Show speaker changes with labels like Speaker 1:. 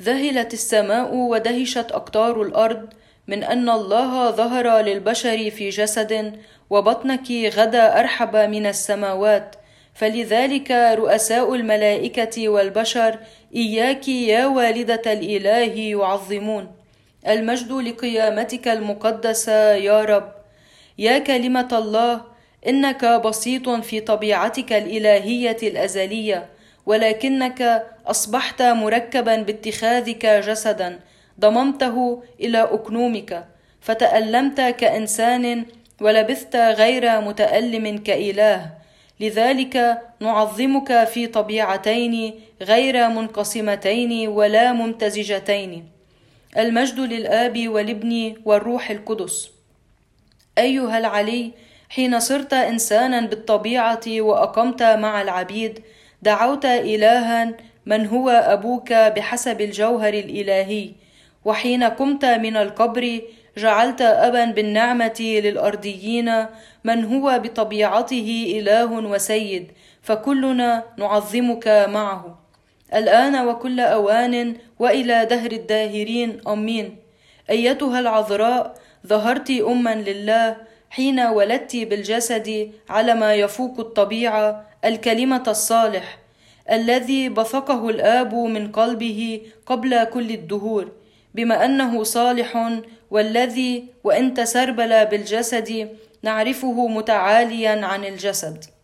Speaker 1: ذهلت السماء ودهشت أقطار الأرض من أن الله ظهر للبشر في جسد، وبطنك غدا أرحب من السماوات. فلذلك رؤساء الملائكة والبشر إياك يا والدة الإله يعظمون. المجد لقيامتك المقدسة يا رب. يا كلمة الله، إنك بسيط في طبيعتك الإلهية الأزلية، ولكنك أصبحت مركبا باتخاذك جسدا ضممته إلى أكنومك، فتألمت كإنسان ولبثت غير متألم كإله. لذلك نعظمك في طبيعتين غير منقسمتين ولا ممتزجتين. المجد للآب والابن والروح القدس. أيها العلي، حين صرت إنسانا بالطبيعة وأقمت مع العبيد، دعوت إلها من هو أبوك بحسب الجوهر الإلهي، وحين قمت من القبر جعلت أبا بالنعمة للأرضيين من هو بطبيعته إله وسيد، فكلنا نعظمك معه الآن وكل أوان وإلى دهر الداهرين، أمين. أيتها العذراء، ظهرت أما لله حين ولدت بالجسد على ما يفوق الطبيعة الكلمة الصالح الذي بثقه الآب من قلبه قبل كل الدهور، بما أنه صالح، والذي وإن تسربل بالجسد نعرفه متعاليا عن الجسد.